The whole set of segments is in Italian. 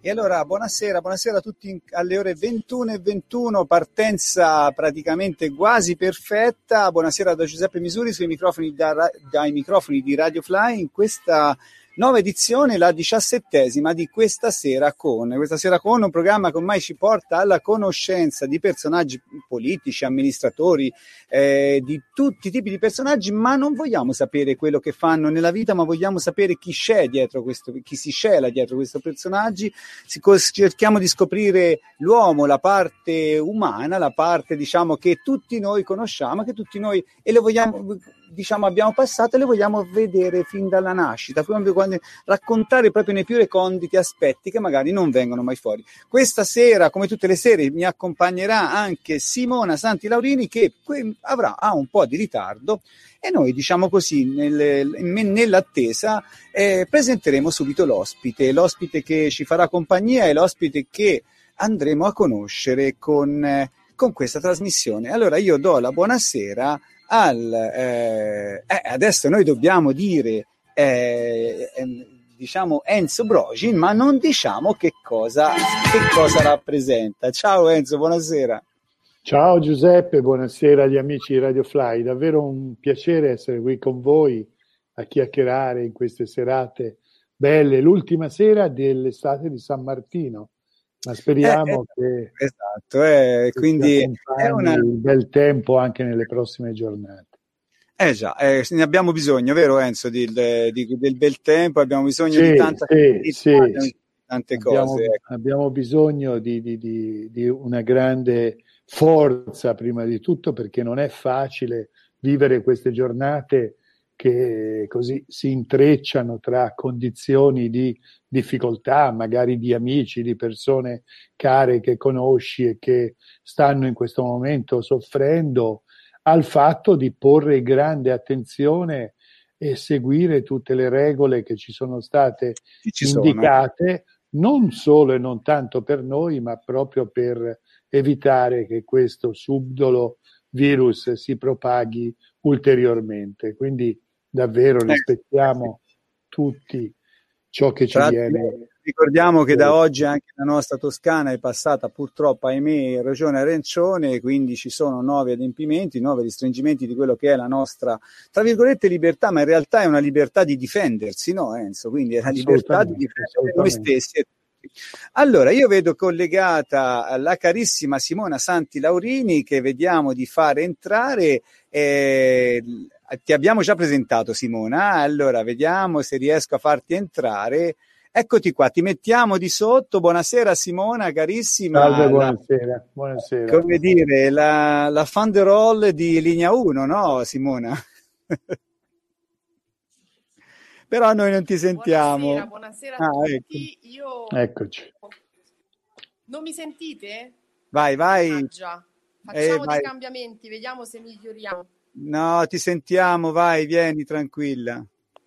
E allora buonasera a tutti alle ore 21:21, partenza praticamente quasi perfetta. Buonasera da Giuseppe Misuri sui microfoni dai microfoni di Radio Fly in questa nuova edizione, la 17ª di questa sera con un programma che ormai ci porta alla conoscenza di personaggi politici, amministratori, di tutti i tipi di personaggi, ma non vogliamo sapere quello che fanno nella vita, ma vogliamo sapere chi si cela dietro questi personaggi. Cerchiamo di scoprire l'uomo, la parte umana, la parte diciamo che tutti noi conosciamo, che tutti noi e le vogliamo, diciamo, abbiamo passato e le vogliamo vedere fin dalla nascita, raccontare proprio nei più reconditi aspetti che magari non vengono mai fuori. Questa sera, come tutte le sere, mi accompagnerà anche Simona Santi Laurini, che ha un po' di ritardo, e noi, diciamo così, nell'attesa presenteremo subito l'ospite che ci farà compagnia e l'ospite che andremo a conoscere con questa trasmissione. Allora io do la buonasera adesso noi dobbiamo dire diciamo Enzo Brogi, ma non diciamo che cosa rappresenta. Ciao Enzo, buonasera. Ciao Giuseppe, buonasera agli amici di Radio Fly, davvero un piacere essere qui con voi a chiacchierare in queste serate belle, l'ultima sera dell'estate di San Martino, ma speriamo che quindi è un bel tempo anche nelle prossime giornate. Ne abbiamo bisogno, vero Enzo, del bel tempo, abbiamo bisogno di tante cose. Abbiamo bisogno di una grande forza, prima di tutto, perché non è facile vivere queste giornate che così si intrecciano tra condizioni di difficoltà, magari di amici, di persone care che conosci e che stanno in questo momento soffrendo, al fatto di porre grande attenzione e seguire tutte le regole che ci sono state indicate, non solo e non tanto per noi, ma proprio per evitare che questo subdolo virus si propaghi ulteriormente. Quindi davvero rispettiamo tutti ciò che ci viene. Ricordiamo che da oggi anche la nostra Toscana è passata purtroppo, ahimè, in regione arancione, quindi ci sono nuovi adempimenti, nuovi restringimenti di quello che è la nostra, tra virgolette, libertà, ma in realtà è una libertà di difendersi, no Enzo? Quindi è la libertà di difendere noi stessi. Allora, io vedo collegata la carissima Simona Santi Laurini, che vediamo di fare entrare. Ti abbiamo già presentato, Simona, allora vediamo se riesco a farti entrare. Eccoti qua, ti mettiamo di sotto. Buonasera Simona, carissima. Salve, buonasera. Come dire, la fan de roll di Linea 1, no Simona? Però noi non ti sentiamo. Buonasera a tutti. Eccoci. Non mi sentite? Vai. Facciamo dei cambiamenti, vediamo se miglioriamo. No, ti sentiamo, vai, vieni tranquilla.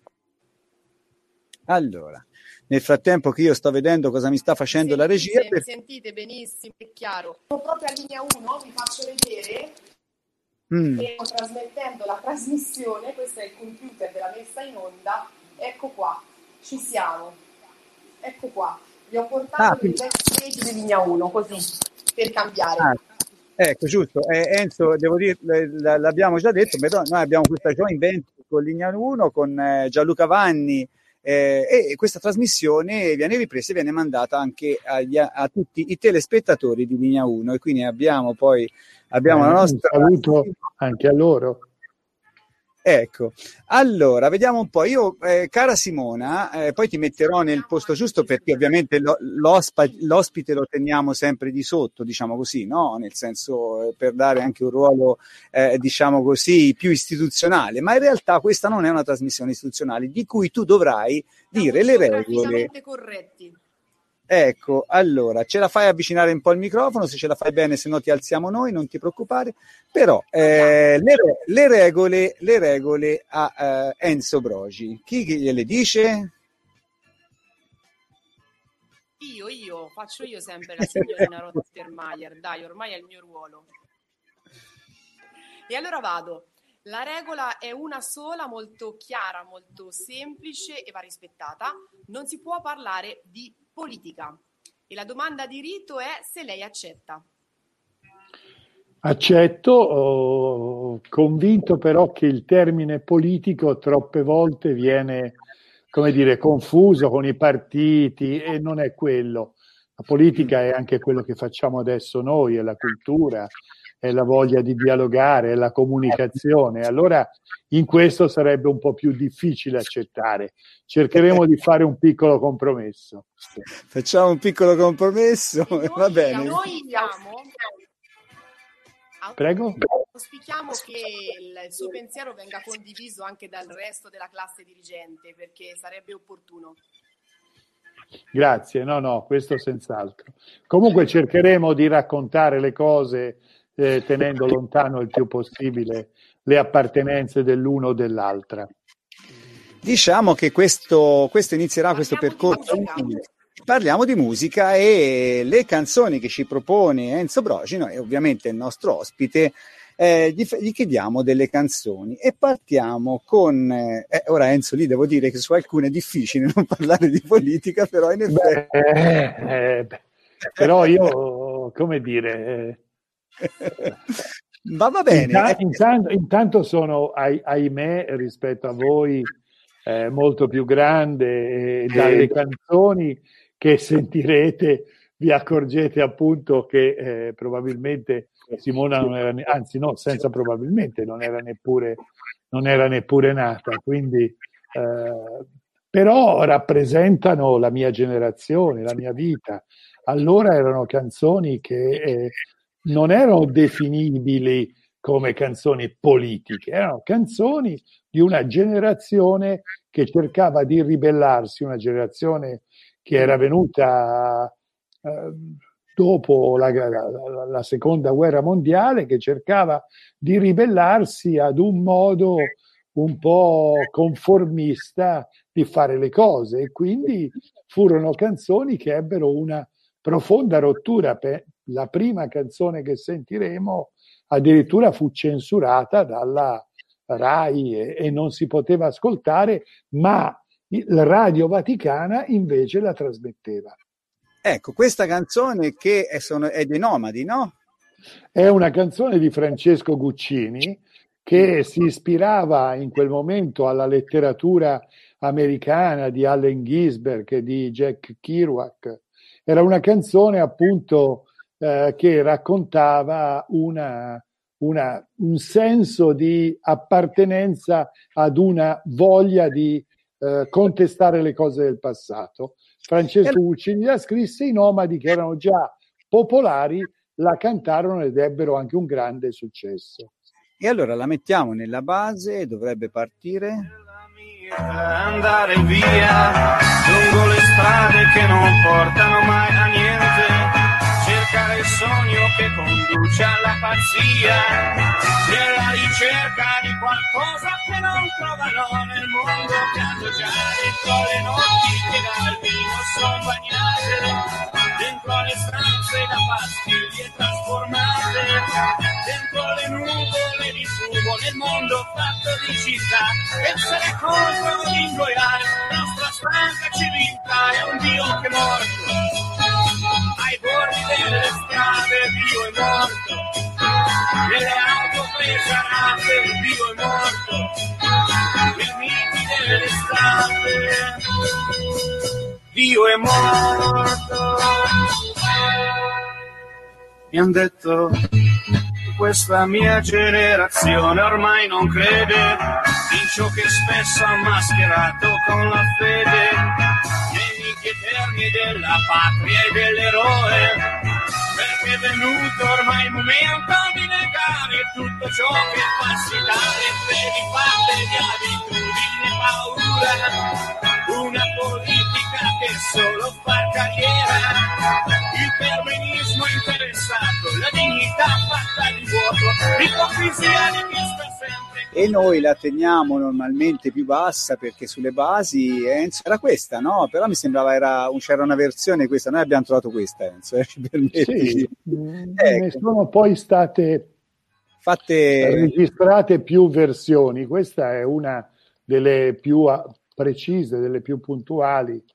Allora, nel frattempo che io sto vedendo cosa mi sta facendo la regia. Mi sentite benissimo, è chiaro. Sono proprio a Linea 1, vi faccio vedere. Stiamo trasmettendo la trasmissione, questo è il computer della messa in onda. Ecco qua, ci siamo. Ecco qua, vi ho portato il backstage di Linea 1, così, per cambiare. Ecco, giusto. Enzo, devo dire, l'abbiamo già detto, però noi abbiamo questa joint venture con Linea 1, con Gianluca Vanni, e questa trasmissione viene ripresa e viene mandata anche a tutti i telespettatori di Linea 1, e quindi abbiamo la nostra... Un saluto anche a loro. Ecco, allora vediamo un po'. Io, cara Simona, poi ti metterò nel posto giusto, perché ovviamente l'ospite lo teniamo sempre di sotto, diciamo così, no? Nel senso, per dare anche un ruolo, diciamo così, più istituzionale, ma in realtà questa non è una trasmissione istituzionale di cui tu dovrai dire le regole. Corretti. Ecco, allora, ce la fai avvicinare un po' il microfono, se ce la fai bene, se no ti alziamo noi, non ti preoccupare, però le regole a Enzo Brogi, chi gliele dice? Io, faccio io sempre la signorina Rottermeier, dai, ormai è il mio ruolo. E allora vado. La regola è una sola, molto chiara, molto semplice e va rispettata. Non si può parlare di politica. E la domanda di rito è se lei accetta. Accetto, convinto però che il termine politico troppe volte viene, come dire, confuso con i partiti, e non è quello. La politica è anche quello che facciamo adesso noi, è la cultura, è la voglia di dialogare, è la comunicazione. Allora in questo sarebbe un po' più difficile accettare. Cercheremo di fare un piccolo compromesso. Facciamo un piccolo compromesso, va bene. Noi Prego? auspichiamo che il suo pensiero venga condiviso anche dal resto della classe dirigente, perché sarebbe opportuno. Grazie, no, questo senz'altro. Comunque cercheremo di raccontare le cose tenendo lontano il più possibile le appartenenze dell'uno o dell'altra. Diciamo che questo inizierà questo percorso. Parliamo di musica, e le canzoni che ci propone Enzo Brocino, e ovviamente il nostro ospite, gli chiediamo delle canzoni e partiamo con ora Enzo, lì devo dire che su alcune è difficile non parlare di politica, però in effetti però io, come dire, ma va bene. Intanto sono, ahimè, rispetto a voi molto più grande, e dalle canzoni che sentirete vi accorgete appunto che probabilmente Simona non era, anzi no, senza probabilmente, non era neppure nata, quindi però rappresentano la mia generazione, la mia vita. Allora erano canzoni che non erano definibili come canzoni politiche, erano canzoni di una generazione che cercava di ribellarsi, una generazione che era venuta dopo la seconda guerra mondiale, che cercava di ribellarsi ad un modo un po' conformista di fare le cose, e quindi furono canzoni che ebbero una profonda rottura. La prima canzone che sentiremo addirittura fu censurata dalla RAI e non si poteva ascoltare, ma la Radio Vaticana invece la trasmetteva. Ecco, questa canzone che è dei Nomadi, no? È una canzone di Francesco Guccini che si ispirava in quel momento alla letteratura americana di Allen Ginsberg e di Jack Kerouac. Era una canzone appunto che raccontava un senso di appartenenza ad una voglia di contestare le cose del passato. Francesco Guccini la scrisse, i Nomadi, che erano già popolari, la cantarono ed ebbero anche un grande successo. E allora la mettiamo nella base, dovrebbe partire. Andare via lungo le strade che non portano mai a niente, cercare il sogno che conduce alla pazzia, nella ricerca di qualcosa che non trovano nel mondo, che hanno già dentro le notti che dal vino sono bagnate, dentro le stanze da pastiglie trasformate, dentro le nuvole di fumo nel mondo fatto di città, essere contro l'ingoiare nostra stanca civiltà, è un Dio che è morto ai bordi delle strade, Dio è morto nelle auto pregiate, Dio è morto nei miti delle strade, Dio è morto. Mi han detto questa mia generazione ormai non crede in ciò che spesso ha mascherato con la fede, nei miti eterni della patria e dell'eroe, perché è venuto ormai il momento di negare tutto ciò che passi dalle fedi fatte di abitudini e paura, una politica che solo fa carriera, il perbenismo interessato, la dignità fatta di vuoto, l'ipocrisia di chi sta sempre. E noi la teniamo normalmente più bassa perché sulle basi Enzo era questa, no? Però mi sembrava c'era una versione questa, noi abbiamo trovato questa, Enzo, ci permetti? Sì, ne sono poi state registrate più versioni. Questa è una delle più precise, delle più puntuali,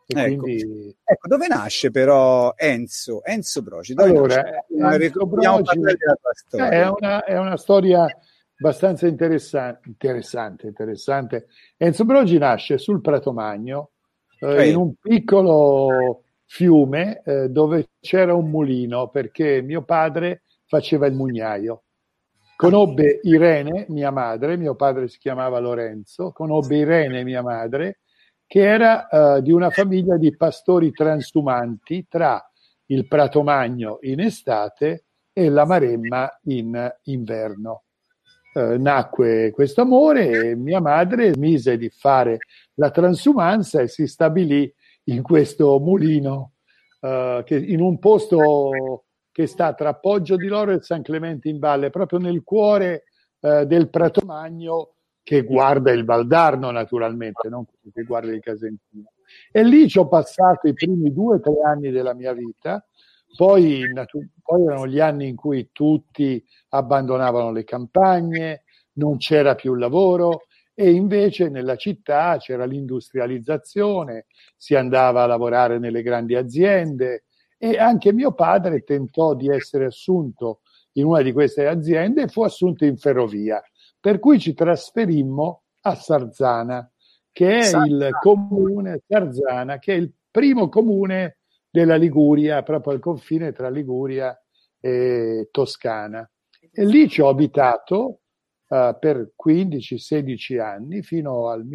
E ecco. quindi... Ecco, dove nasce però Enzo Brogi? Dove Allora, nasce? Vogliamo parlare della tua storia. È una storia abbastanza interessante. Enzo Brogi nasce sul Prato Magno, in un piccolo fiume dove c'era un mulino, perché mio padre faceva il mugnaio. Conobbe Irene, mia madre, mio padre si chiamava Lorenzo, conobbe Irene, mia madre, che era di una famiglia di pastori transumanti tra il Prato Magno in estate e la Maremma in inverno. Nacque questo amore e mia madre smise di fare la transumanza e si stabilì in questo mulino, che in un posto che sta tra Poggio di Loro e San Clemente in Valle, proprio nel cuore del Prato Magno, che guarda il Valdarno naturalmente, non che guarda il Casentino. E lì ci ho passato i primi 2 o 3 anni della mia vita. Poi erano gli anni in cui tutti abbandonavano le campagne, non c'era più lavoro e invece nella città c'era l'industrializzazione, si andava a lavorare nelle grandi aziende e anche mio padre tentò di essere assunto in una di queste aziende e fu assunto in ferrovia. Per cui ci trasferimmo a Sarzana, che è il comune Sarzana, che è il primo comune della Liguria, proprio al confine tra Liguria e Toscana. E lì ci ho abitato per 15-16 anni, fino al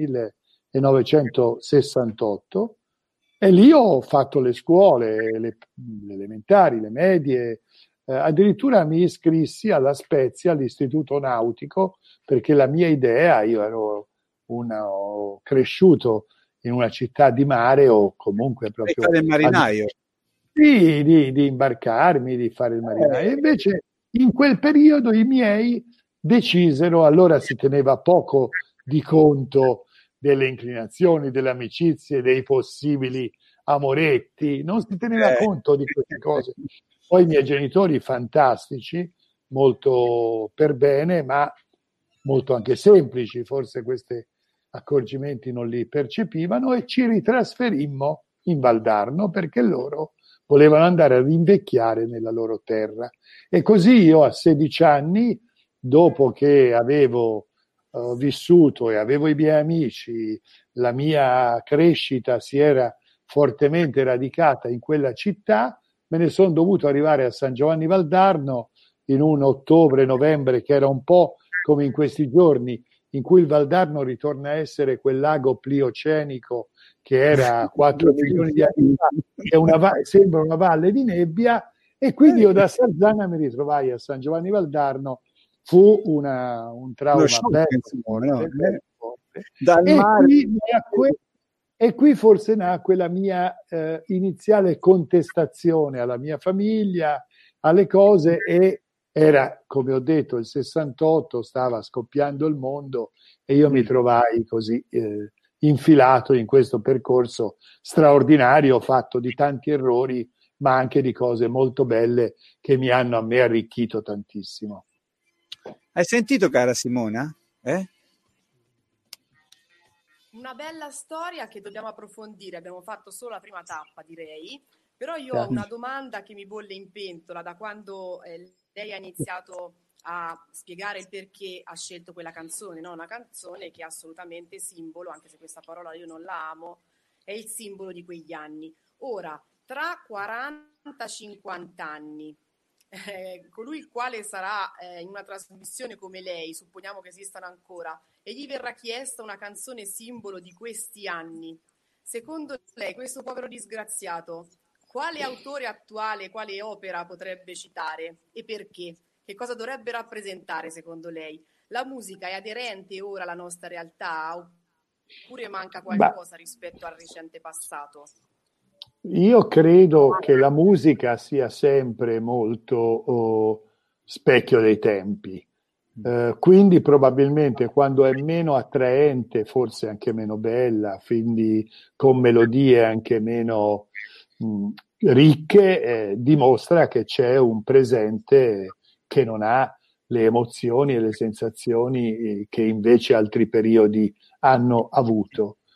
1968, e lì ho fatto le scuole, le elementari, le medie, addirittura mi iscrissi alla Spezia, all'Istituto Nautico, perché la mia idea, io ho cresciuto in una città di mare o comunque proprio del marinaio. Di imbarcarmi, di fare il marinaio. Invece in quel periodo i miei decisero, allora si teneva poco di conto delle inclinazioni, delle amicizie, dei possibili amoretti, non si teneva conto di queste cose. Poi i miei genitori fantastici, molto per bene, ma molto anche semplici, forse questi accorgimenti non li percepivano, e ci ritrasferimmo in Valdarno perché loro volevano andare ad invecchiare nella loro terra. E così io a 16 anni, dopo che avevo vissuto e avevo i miei amici, la mia crescita si era fortemente radicata in quella città, me ne sono dovuto arrivare a San Giovanni Valdarno in un ottobre-novembre che era un po' come in questi giorni, in cui il Valdarno ritorna a essere quel lago pliocenico che era 4 milioni di anni fa, che sembra una valle di nebbia, e quindi io da Sarzana mi ritrovai a San Giovanni Valdarno. Fu un trauma forte. E qui forse nacque la mia iniziale contestazione alla mia famiglia, alle cose, e era, come ho detto, il 68, stava scoppiando il mondo e io mi trovai così infilato in questo percorso straordinario, fatto di tanti errori, ma anche di cose molto belle che mi hanno a me arricchito tantissimo. Hai sentito, cara Simona? Una bella storia che dobbiamo approfondire, abbiamo fatto solo la prima tappa, direi, però io ho una domanda che mi bolle in pentola da quando lei ha iniziato a spiegare il perché ha scelto quella canzone, no? Una canzone che è assolutamente simbolo, anche se questa parola io non la amo, è il simbolo di quegli anni. Ora, tra 40-50 anni, colui il quale sarà in una trasmissione come lei, supponiamo che esistano ancora, e gli verrà chiesta una canzone simbolo di questi anni, secondo lei questo povero disgraziato quale autore attuale, quale opera potrebbe citare e perché? Che cosa dovrebbe rappresentare secondo lei? La musica è aderente ora alla nostra realtà oppure manca qualcosa rispetto al recente passato? Io credo che la musica sia sempre molto specchio dei tempi, quindi probabilmente quando è meno attraente, forse anche meno bella, quindi con melodie anche meno ricche, dimostra che c'è un presente che non ha le emozioni e le sensazioni che invece altri periodi hanno avuto.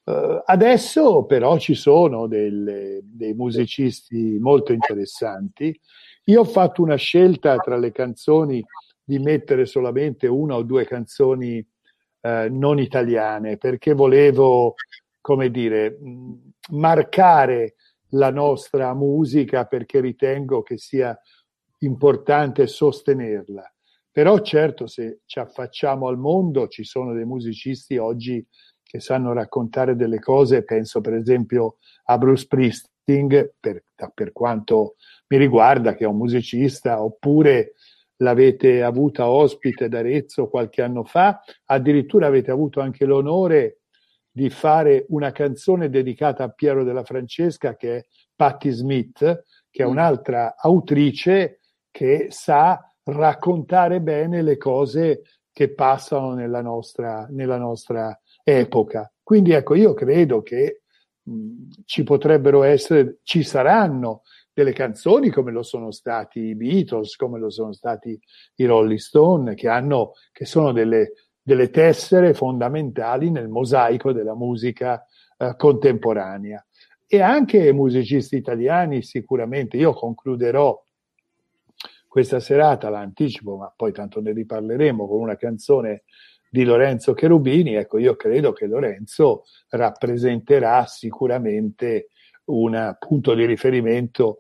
Adesso però ci sono dei musicisti molto interessanti. Io ho fatto una scelta tra le canzoni di mettere solamente una o due canzoni non italiane, perché volevo, come dire, marcare la nostra musica, perché ritengo che sia importante sostenerla. Però certo, se ci affacciamo al mondo, ci sono dei musicisti oggi che sanno raccontare delle cose. Penso per esempio a Bruce Springsteen, per quanto mi riguarda, che è un musicista, oppure l'avete avuta ospite da Arezzo qualche anno fa, addirittura avete avuto anche l'onore di fare una canzone dedicata a Piero della Francesca, che è Patti Smith, che è un'altra autrice che sa raccontare bene le cose che passano nella nostra epoca. Quindi ecco, io credo che ci saranno delle canzoni come lo sono stati i Beatles, come lo sono stati i Rolling Stone, che sono delle tessere fondamentali nel mosaico della musica contemporanea. E anche musicisti italiani sicuramente. Io concluderò questa serata, la anticipo, ma poi tanto ne riparleremo, con una canzone di Lorenzo Cherubini. Ecco, io credo che Lorenzo rappresenterà sicuramente un punto di riferimento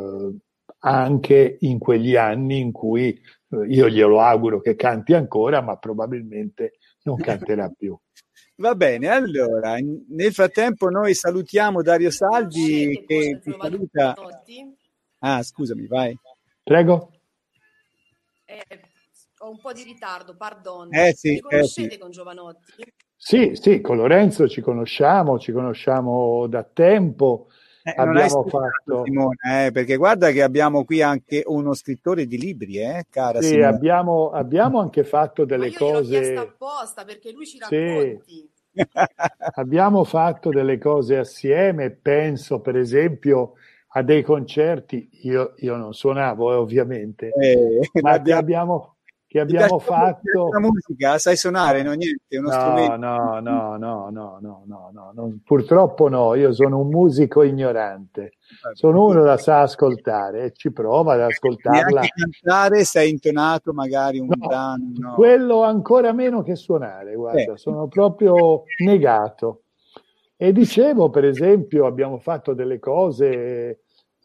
anche in quegli anni in cui io glielo auguro che canti ancora, ma probabilmente non canterà più. Va bene, allora, nel frattempo noi salutiamo Dario Salvi che ti saluta. Ah, scusami, vai. Prego. Ho un po' di ritardo, pardon. Sì, Mi conoscete con Giovanotti? Sì, con Lorenzo ci conosciamo da tempo. Abbiamo fatto Simone, perché guarda che abbiamo qui anche uno scrittore di libri, cara sì, Simone. abbiamo anche fatto delle cose. Io l'ho chiesto apposta perché lui ci racconti. Sì. Abbiamo fatto delle cose assieme, penso per esempio a dei concerti, io non suonavo ovviamente, ma che abbiamo fatto. La musica, sai suonare, no? Niente, uno strumento. No, purtroppo no, io sono un musico ignorante, sono uno da sa ascoltare e ci prova ad ascoltarla. Neanche cantare, sei intonato magari un brano? No. Quello ancora meno che suonare, guarda, sono proprio negato. E dicevo, per esempio, abbiamo fatto delle cose,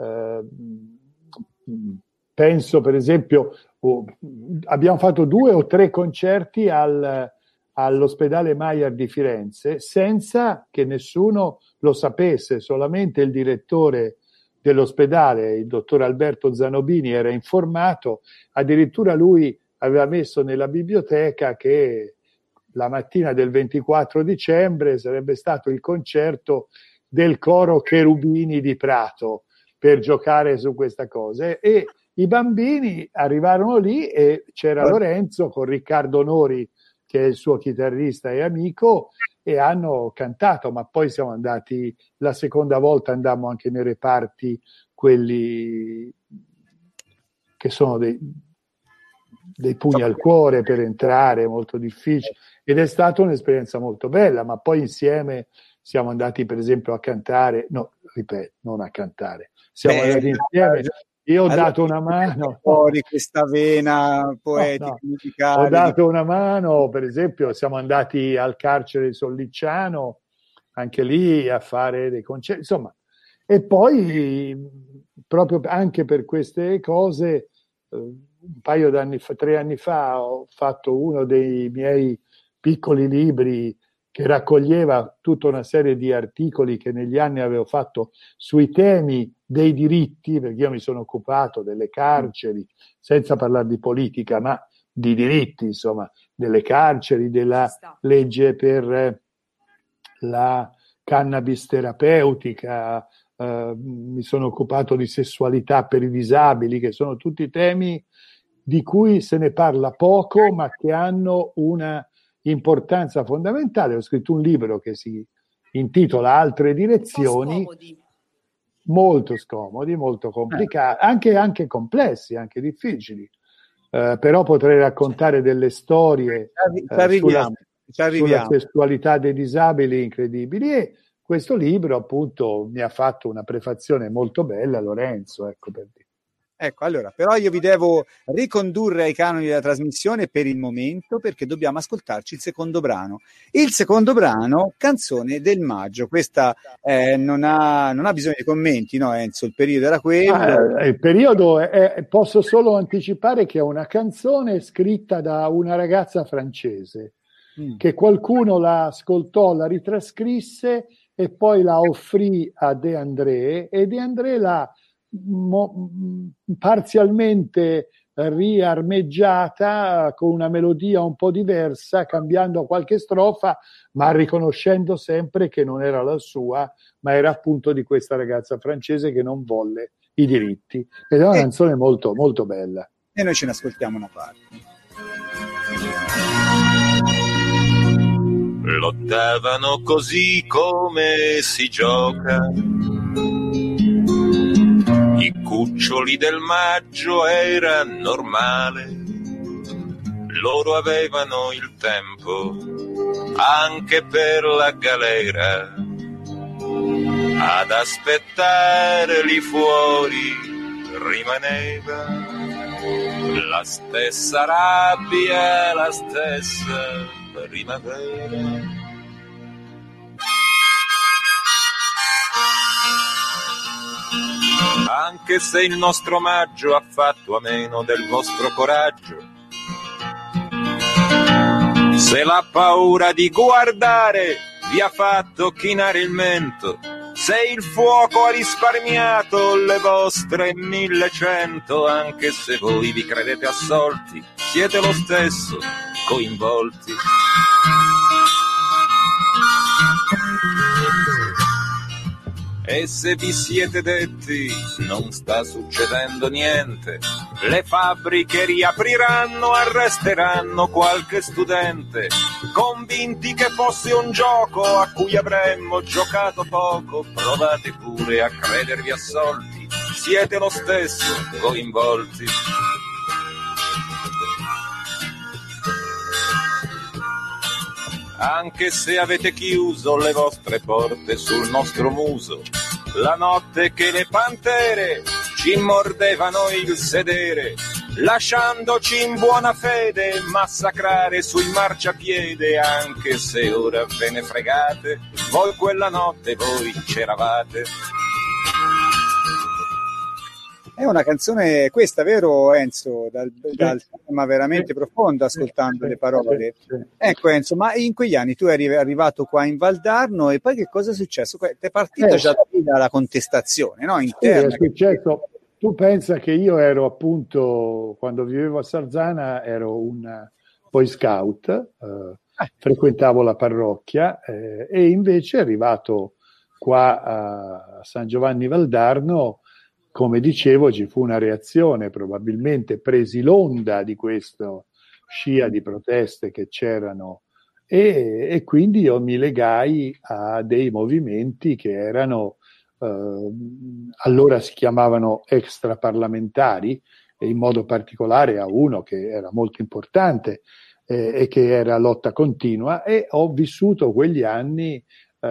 penso per esempio, abbiamo fatto 2 o 3 concerti all'ospedale Maier di Firenze senza che nessuno lo sapesse, solamente il direttore dell'ospedale, il dottor Alberto Zanobini, era informato. Addirittura lui aveva messo nella biblioteca che la mattina del 24 dicembre sarebbe stato il concerto del coro Cherubini di Prato per giocare su questa cosa, e i bambini arrivarono lì e c'era Lorenzo con Riccardo Onori, che è il suo chitarrista e amico, e hanno cantato. Ma poi siamo andati, la seconda volta andammo anche nei reparti, quelli che sono dei pugni al cuore per entrare, molto difficile, ed è stata un'esperienza molto bella. Ma poi insieme siamo andati per esempio a cantare, non a cantare, siamo andati insieme. Io ho dato una mano fuori questa vena poetica, musicale. Ho dato una mano, per esempio, siamo andati al carcere di Sollicciano, anche lì a fare dei concerti, insomma. E poi proprio anche per queste cose, un paio d'anni fa, 3 anni fa, ho fatto uno dei miei piccoli libri che raccoglieva tutta una serie di articoli che negli anni avevo fatto sui temi dei diritti, perché io mi sono occupato delle carceri, senza parlare di politica, ma di diritti, insomma, delle carceri, della legge per la cannabis terapeutica, mi sono occupato di sessualità per i disabili, che sono tutti temi di cui se ne parla poco, ma che hanno una importanza fondamentale. Ho scritto un libro che si intitola Altre direzioni, molto scomodi, molto complicati, anche complessi, anche difficili, però potrei raccontare delle storie sulla sessualità dei disabili incredibili, e questo libro appunto mi ha fatto una prefazione molto bella, Lorenzo, ecco per dire. Ecco, allora, però io vi devo ricondurre ai canoni della trasmissione per il momento, perché dobbiamo ascoltarci il secondo brano. Il secondo brano, Canzone del Maggio. Questa non ha bisogno di commenti, no Enzo? Il periodo era quello. Il periodo posso solo anticipare che è una canzone scritta da una ragazza francese, che qualcuno la ascoltò, la ritrascrisse e poi la offrì a De André, e De André la parzialmente riarmeggiata con una melodia un po' diversa, cambiando qualche strofa, ma riconoscendo sempre che non era la sua, ma era appunto di questa ragazza francese che non volle i diritti. Ed è una canzone molto, molto bella. E noi ce ne ascoltiamo una parte. Lottavano così come si gioca i cuccioli del maggio, era normale, loro avevano il tempo anche per la galera, ad aspettare lì fuori rimaneva la stessa rabbia, la stessa primavera. Anche se il nostro maggio ha fatto a meno del vostro coraggio, se la paura di guardare vi ha fatto chinare il mento, se il fuoco ha risparmiato le vostre 1100, anche se voi vi credete assolti, siete lo stesso coinvolti. E se vi siete detti non sta succedendo niente, le fabbriche riapriranno, arresteranno qualche studente, convinti che fosse un gioco a cui avremmo giocato poco, provate pure a credervi assolti, siete lo stesso coinvolti. Anche se avete chiuso le vostre porte sul nostro muso, la notte che le pantere ci mordevano il sedere, lasciandoci in buona fede massacrare sul marciapiede, anche se ora ve ne fregate, voi quella notte voi c'eravate. È una canzone questa, vero Enzo? Dal tema veramente profondo, ascoltando le parole. Ecco Enzo, ma in quegli anni tu eri arrivato qua in Valdarno, e poi che cosa è successo? È partita già la contestazione, no? Interna. Sì, è successo. Tu pensa che io ero appunto, quando vivevo a Sarzana, ero un Boy Scout, frequentavo la parrocchia, e invece arrivato qua a San Giovanni Valdarno, come dicevo, ci fu una reazione, probabilmente presi l'onda di questo scia di proteste che c'erano, e quindi io mi legai a dei movimenti che erano, allora si chiamavano extraparlamentari, e in modo particolare a uno che era molto importante e che era Lotta Continua, e ho vissuto quegli anni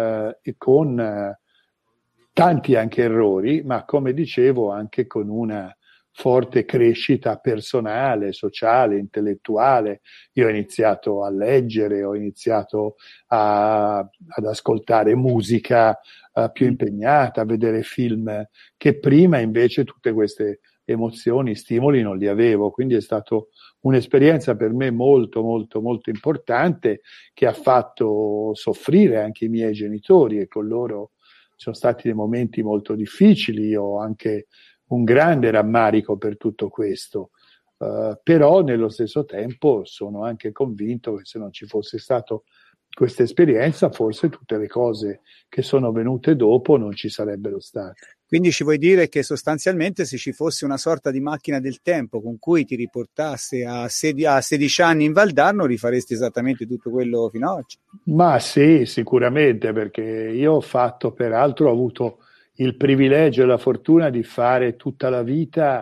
con tanti anche errori, ma come dicevo anche con una forte crescita personale, sociale, intellettuale. Io ho iniziato a leggere, ho iniziato ad ascoltare musica più impegnata, a vedere film, che prima invece tutte queste emozioni, stimoli non li avevo, quindi è stato un'esperienza per me molto molto molto importante, che ha fatto soffrire anche i miei genitori, e con loro sono stati dei momenti molto difficili. Io ho anche un grande rammarico per tutto questo, però nello stesso tempo sono anche convinto che se non ci fosse stato questa esperienza, forse tutte le cose che sono venute dopo non ci sarebbero state. Quindi ci vuoi dire che sostanzialmente, se ci fosse una sorta di macchina del tempo con cui ti riportasse a 16 anni in Valdarno, rifaresti esattamente tutto quello fino ad oggi? Ma sì, sicuramente, perché io ho fatto, peraltro ho avuto il privilegio e la fortuna di fare tutta la vita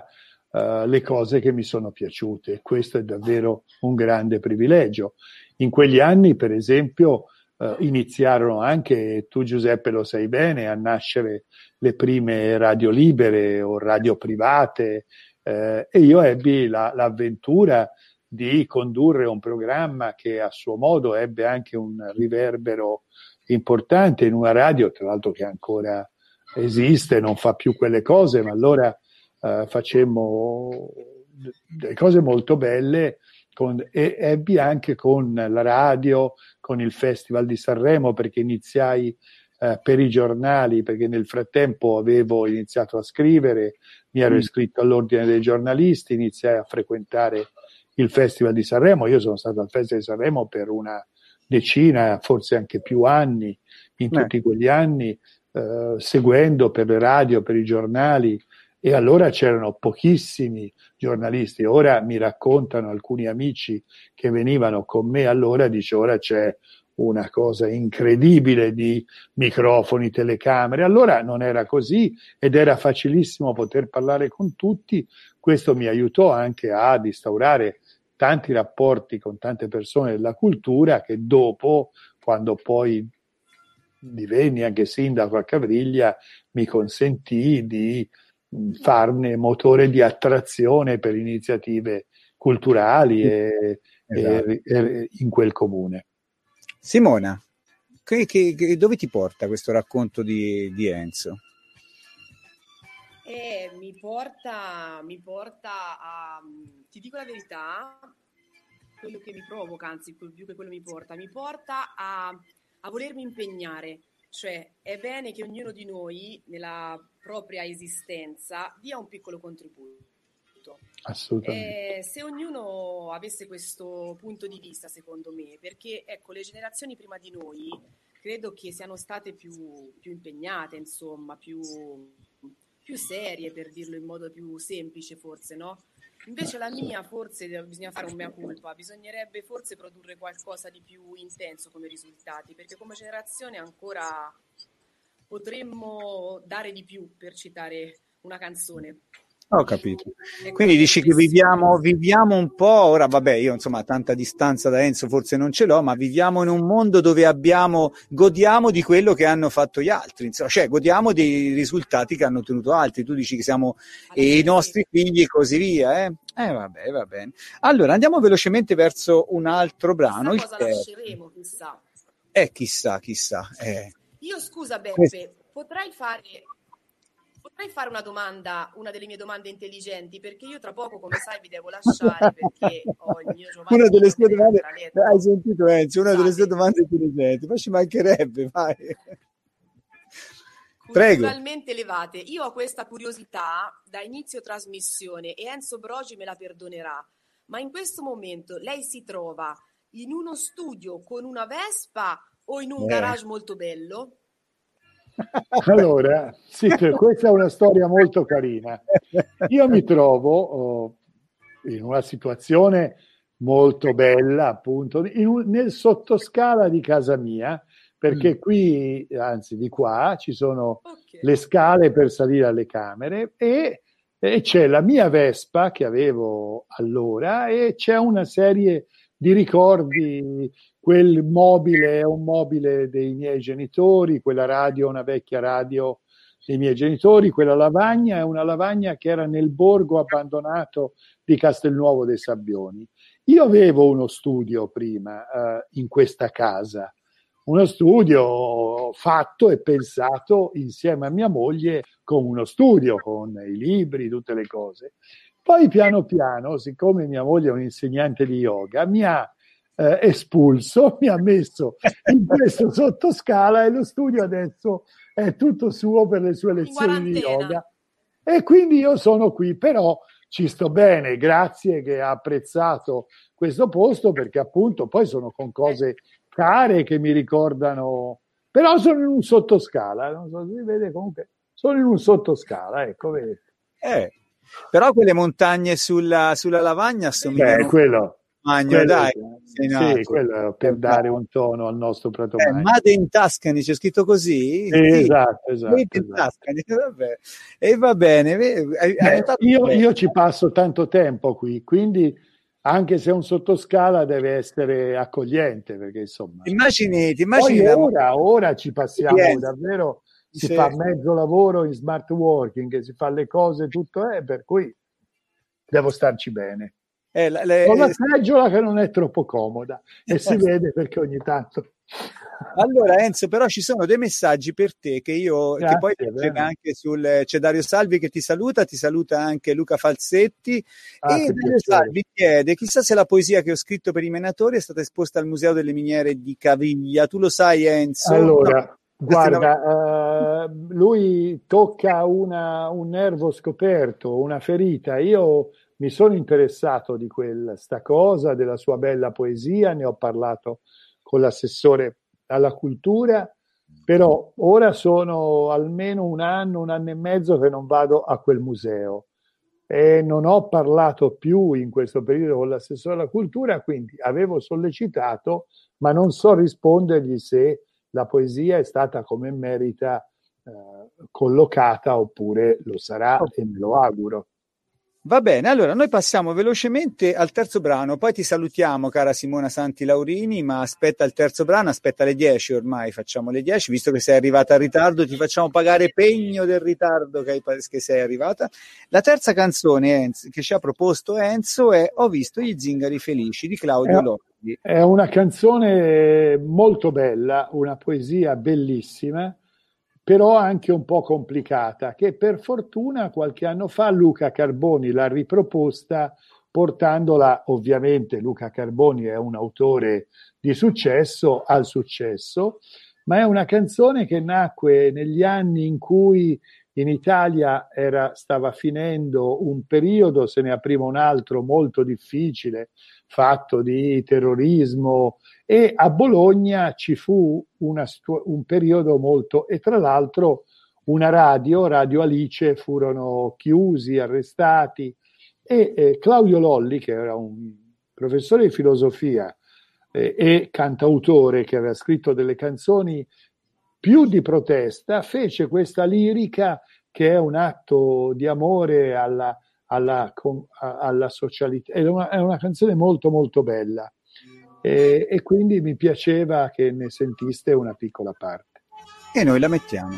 le cose che mi sono piaciute. Questo è davvero un grande privilegio. In quegli anni, per esempio, iniziarono anche, tu Giuseppe lo sai bene, a nascere le prime radio libere o radio private, e io ebbi l'avventura di condurre un programma che a suo modo ebbe anche un riverbero importante in una radio, tra l'altro che ancora esiste, non fa più quelle cose, ma allora facemmo delle cose molto belle e ebbi anche con la radio, con il Festival di Sanremo, perché iniziai per i giornali, perché nel frattempo avevo iniziato a scrivere, mi ero iscritto all'ordine dei giornalisti, iniziai a frequentare il Festival di Sanremo. Io sono stato al Festival di Sanremo per una decina, forse anche più anni, in tutti quegli anni, seguendo per le radio, per i giornali, e allora c'erano pochissimi giornalisti. Ora mi raccontano alcuni amici che venivano con me allora, dice ora c'è una cosa incredibile di microfoni, telecamere. Allora non era così ed era facilissimo poter parlare con tutti. Questo mi aiutò anche ad instaurare tanti rapporti con tante persone della cultura che dopo, quando poi divenni anche sindaco a Cavriglia, mi consentì di farne motore di attrazione per iniziative culturali e in quel comune. Simona, dove ti porta questo racconto di Enzo? Mi porta a, ti dico la verità, quello che mi provoca, anzi più che quello mi porta a volermi impegnare. Cioè è bene che ognuno di noi nella propria esistenza dia un piccolo contributo. Assolutamente. Se ognuno avesse questo punto di vista, secondo me, perché ecco, le generazioni prima di noi credo che siano state più impegnate, insomma, più serie, per dirlo in modo più semplice forse, no? Invece la mia, forse bisogna fare un mea culpa, bisognerebbe forse produrre qualcosa di più intenso come risultati, perché come generazione ancora potremmo dare di più, per citare una canzone. Ho capito. Quindi dici che viviamo un po', ora vabbè, io insomma tanta distanza da Enzo forse non ce l'ho, ma viviamo in un mondo dove godiamo di quello che hanno fatto gli altri, insomma, cioè godiamo dei risultati che hanno ottenuto altri. Tu dici che siamo i nostri figli e così via, vabbè, va bene. Allora andiamo velocemente verso un altro brano. Chissà cosa lasceremo, chissà. Chissà. Io scusa Beppe, potrei fare una domanda, una delle mie domande intelligenti, perché io tra poco, come sai, vi devo lasciare perché ho il mio Giovanni. Una delle sue domande, hai sentito Enzo, una delle sue domande intelligenti, ma ci mancherebbe, vai. Prego. Culturalmente elevate. Io ho questa curiosità da inizio trasmissione e Enzo Brogi me la perdonerà, ma in questo momento lei si trova in uno studio con una Vespa o in un garage molto bello? Allora, sì, questa è una storia molto carina. Io mi trovo in una situazione molto bella, appunto, nel sottoscala di casa mia, perché qui, anzi di qua, ci sono le scale per salire alle camere e c'è la mia Vespa che avevo allora e c'è una serie di ricordi. Quel mobile è un mobile dei miei genitori, quella radio è una vecchia radio dei miei genitori, quella lavagna è una lavagna che era nel borgo abbandonato di Castelnuovo dei Sabbioni. Io avevo uno studio prima in questa casa, uno studio fatto e pensato insieme a mia moglie con uno studio, con i libri, tutte le cose. Poi piano piano, siccome mia moglie è un'insegnante di yoga, mi ha espulso, mi ha messo in questo sottoscala e lo studio adesso è tutto suo per le sue lezioni di yoga. E quindi io sono qui, però ci sto bene, grazie che ha apprezzato questo posto, perché appunto poi sono con cose care che mi ricordano, però sono in un sottoscala, non so se si vede, comunque sono in un sottoscala, ecco, vedete. Però quelle montagne sulla lavagna somigliano quello Magno, dai. Sì, quello per dare un tono al nostro Prato Magno. Made in Tuscany, c'è scritto così? Sì, esatto. Made in Tuscany, vabbè. E va bene. Io ci passo tanto tempo qui, quindi anche se è un sottoscala deve essere accogliente, perché insomma... Immagini ora ci passiamo davvero, si fa mezzo lavoro in smart working, si fa le cose, tutto per cui devo starci bene. Con la seggiola che non è troppo comoda e si vede perché ogni tanto. Allora Enzo, però ci sono dei messaggi per te che poi anche c'è Dario Salvi che ti saluta anche Luca Falsetti e Dario Salvi chiede: chissà se la poesia che ho scritto per i menatori è stata esposta al Museo delle Miniere di Caviglia. Tu lo sai, Enzo? Allora, guarda, lui tocca un nervo scoperto, una ferita. Io mi sono interessato di sta cosa, della sua bella poesia, ne ho parlato con l'assessore alla cultura, però ora sono almeno un anno e mezzo che non vado a quel museo e non ho parlato più in questo periodo con l'assessore alla cultura, quindi avevo sollecitato, ma non so rispondergli se la poesia è stata come merita collocata oppure lo sarà e me lo auguro. Va bene, allora noi passiamo velocemente al terzo brano, poi ti salutiamo cara Simona Santi Laurini, ma aspetta il terzo brano, aspetta le 10 ormai, facciamo le 10, visto che sei arrivata in ritardo ti facciamo pagare pegno del ritardo che sei arrivata. La terza canzone che ci ha proposto Enzo è Ho visto gli zingari felici di Claudio Lolli. È una canzone molto bella, una poesia bellissima, però anche un po' complicata, che per fortuna qualche anno fa Luca Carboni l'ha riproposta portandola, ovviamente Luca Carboni è un autore di successo, al successo, ma è una canzone che nacque negli anni in cui in Italia stava finendo un periodo, se ne apriva un altro molto difficile, fatto di terrorismo, e a Bologna ci fu un periodo molto, e tra l'altro una Radio Alice, furono chiusi, arrestati, e Claudio Lolli, che era un professore di filosofia e cantautore che aveva scritto delle canzoni più di protesta, fece questa lirica che è un atto di amore alla socialità. È una canzone molto molto bella e quindi mi piaceva che ne sentiste una piccola parte. E noi la mettiamo.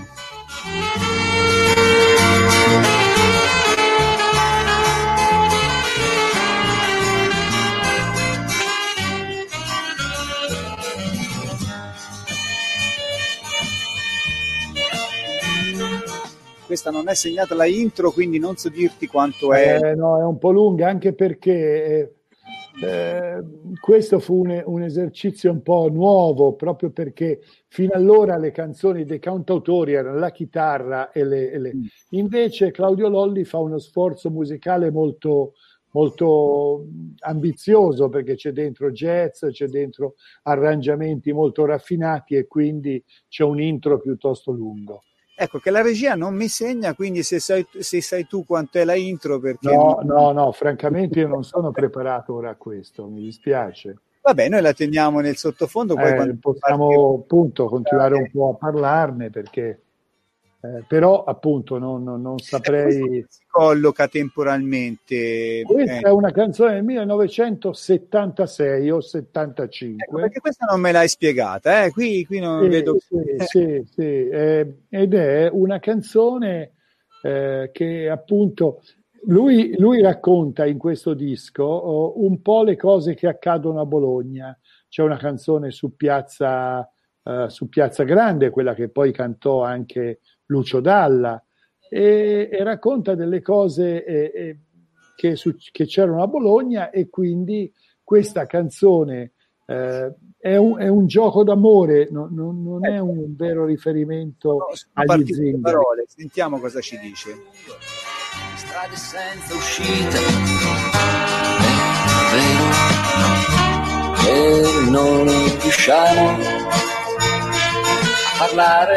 Questa non è segnata la intro, quindi non so dirti quanto è. No, è un po' lunga, anche perché questo fu un esercizio un po' nuovo, proprio perché fino allora le canzoni dei cantautori erano la chitarra invece Claudio Lolli fa uno sforzo musicale molto molto ambizioso, perché c'è dentro jazz, c'è dentro arrangiamenti molto raffinati e quindi c'è un intro piuttosto lungo. Ecco, che la regia non mi segna, quindi se sai tu quant'è la intro, perché... No, francamente io non sono preparato ora a questo, mi dispiace. Vabbè, noi la teniamo nel sottofondo. Poi possiamo appunto continuare un po' a parlarne, perché però appunto non saprei... Si colloca temporalmente. Questa è una canzone del 1976 o 75. Ecco, perché questa non me l'hai spiegata, qui non vedo... Sì, ed è una canzone che appunto lui racconta in questo disco un po' le cose che accadono a Bologna. C'è una canzone su Piazza Grande, quella che poi cantò anche Lucio Dalla, e racconta delle cose che c'erano a Bologna, e quindi questa canzone è un gioco d'amore, non è un vero riferimento agli zingari. Parole. Sentiamo cosa ci dice. Strade senza uscita, è vero che non riusciamo a parlare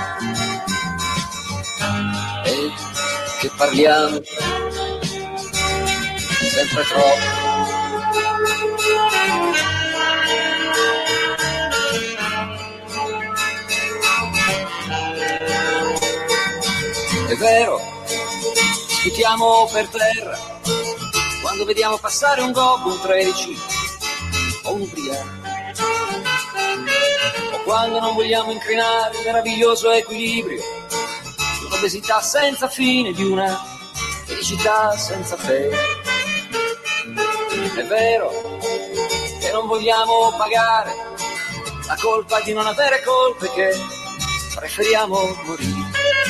e che parliamo sempre troppo È vero, sputiamo per terra quando vediamo passare un gobbo, un 13 o un ubriaco, o quando non vogliamo incrinare il meraviglioso equilibrio di un'obesità senza fine, di una felicità senza fine. È vero che non vogliamo pagare la colpa di non avere colpe, che preferiamo morire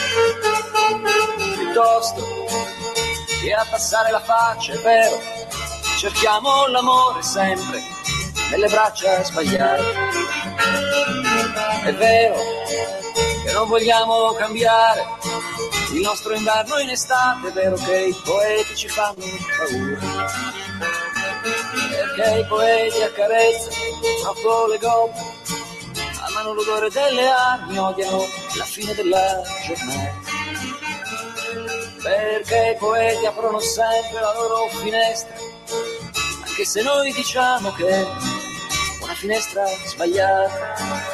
piuttosto che abbassare la faccia. È vero, cerchiamo l'amore sempre nelle braccia sbagliate. È vero che non vogliamo cambiare il nostro inverno in estate. È vero che i poeti ci fanno paura, perché i poeti accarezzano troppo le gobbe, amano l'odore delle armi, odiano la fine della giornata. Perché i poeti aprono sempre la loro finestra, anche se noi diciamo che è una finestra sbagliata.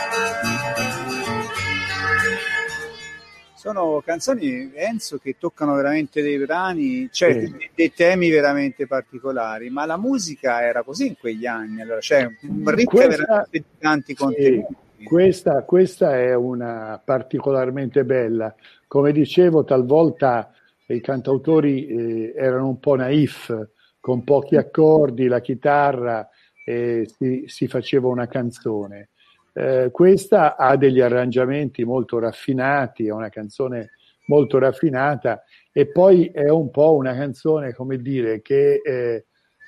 Sono canzoni, Enzo, che toccano veramente dei brani, cioè dei temi veramente particolari, ma la musica era così in quegli anni, allora, cioè ricca veramente di tanti contenuti. Questa è una particolarmente bella. Come dicevo, talvolta i cantautori erano un po' naif, con pochi accordi, la chitarra, e si faceva una canzone. Questa ha degli arrangiamenti molto raffinati, è una canzone molto raffinata, e poi è un po' una canzone, come dire, che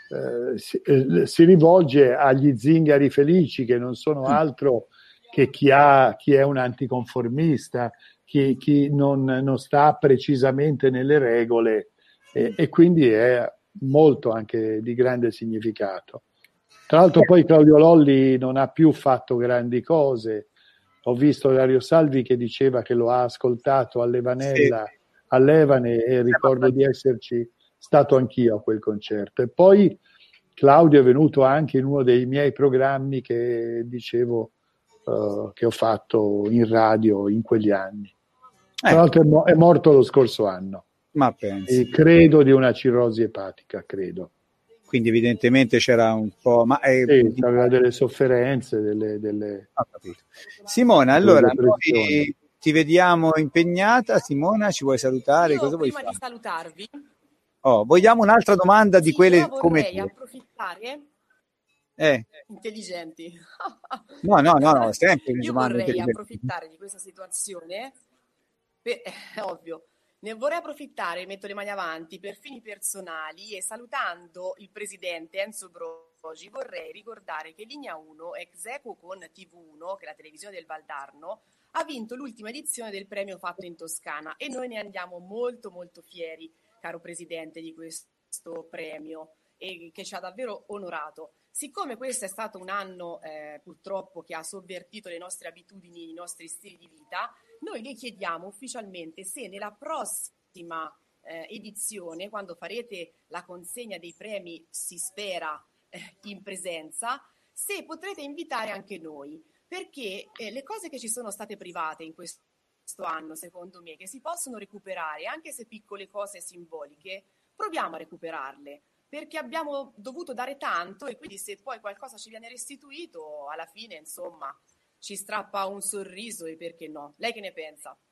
si rivolge agli zingari felici, che non sono altro che chi è un anticonformista, chi non sta precisamente nelle regole, e quindi è molto anche di grande significato. Tra l'altro poi Claudio Lolli non ha più fatto grandi cose. Ho visto Dario Salvi che diceva che lo ha ascoltato all'Evane, e ricordo di esserci stato anch'io a quel concerto. E poi Claudio è venuto anche in uno dei miei programmi che dicevo che ho fatto in radio in quegli anni. Tra l'altro è morto lo scorso anno. Ma pensi. E credo di una cirrosi epatica, credo. Quindi evidentemente c'era un po'... aveva delle sofferenze, delle... Ho capito. Simona, allora noi ti vediamo impegnata. Simona, ci vuoi salutare? Io, cosa vuoi prima fare? di salutarvi, vogliamo un'altra domanda di quelle come te? Vorrei approfittare... Intelligenti. No, sempre Io vorrei approfittare di questa situazione, è ovvio, ne vorrei approfittare, metto le mani avanti, per fini personali, e salutando il presidente Enzo Brogi vorrei ricordare che Linea 1, ex equo con TV1, che è la televisione del Valdarno, ha vinto l'ultima edizione del premio Fatto in Toscana, e noi ne andiamo molto molto fieri, caro presidente, di questo premio, e che ci ha davvero onorato. Siccome questo è stato un anno purtroppo che ha sovvertito le nostre abitudini, i nostri stili di vita, noi le chiediamo ufficialmente se nella prossima edizione, quando farete la consegna dei premi, si spera in presenza, se potrete invitare anche noi, perché le cose che ci sono state private in questo anno, secondo me, che si possono recuperare, anche se piccole cose simboliche, proviamo a recuperarle, perché abbiamo dovuto dare tanto, e quindi se poi qualcosa ci viene restituito, alla fine, insomma, ci strappa un sorriso, e perché no? Lei che ne pensa?